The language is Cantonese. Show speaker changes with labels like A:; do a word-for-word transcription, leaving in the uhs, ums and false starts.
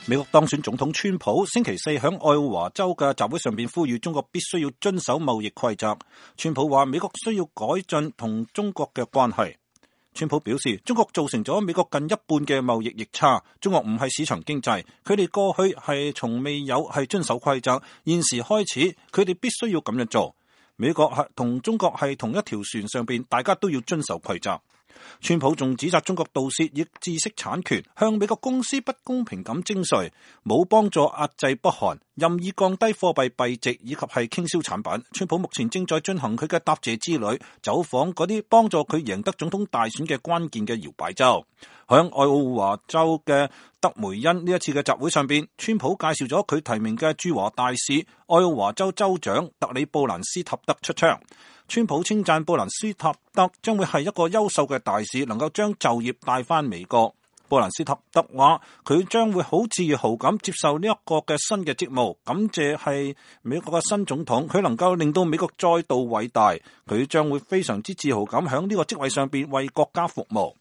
A: 美國當選總統川普星期四響愛奧華州嘅集會上邊呼籲中國必須要遵守貿易規則。川普話美國需要改進同中國嘅關係。川普表示，中國造成咗美國近一半嘅貿易逆差。中國唔係市場經濟，佢哋過去係從未有係遵守規則，現時開始佢哋必須要咁樣做。美國係同中國係同一條船上邊，大家都要遵守規則。川普仲指責中國盜竊亦知識產權，向美國公司不公平咁徵稅，冇幫助壓制北韓，任意降低貨幣幣值以及係傾銷產品。川普目前正在進行佢嘅答謝之旅，走訪嗰啲幫助佢贏得總統大選嘅關鍵嘅搖擺州。響愛奧華州嘅德梅恩呢一次嘅集會上邊，川普介紹咗佢提名嘅駐華大使愛奧華州州長特里布蘭斯塔德出場。川普稱讚布蘭斯塔德將會係一個優秀嘅大使，能夠將就業帶翻美國。布蘭斯塔德話佢將會好自豪咁接受呢一個嘅新嘅職務，感謝係美國嘅新總統，佢能夠令到美國再度偉大，佢將會非常之自豪咁響呢個職位上邊為國家服務。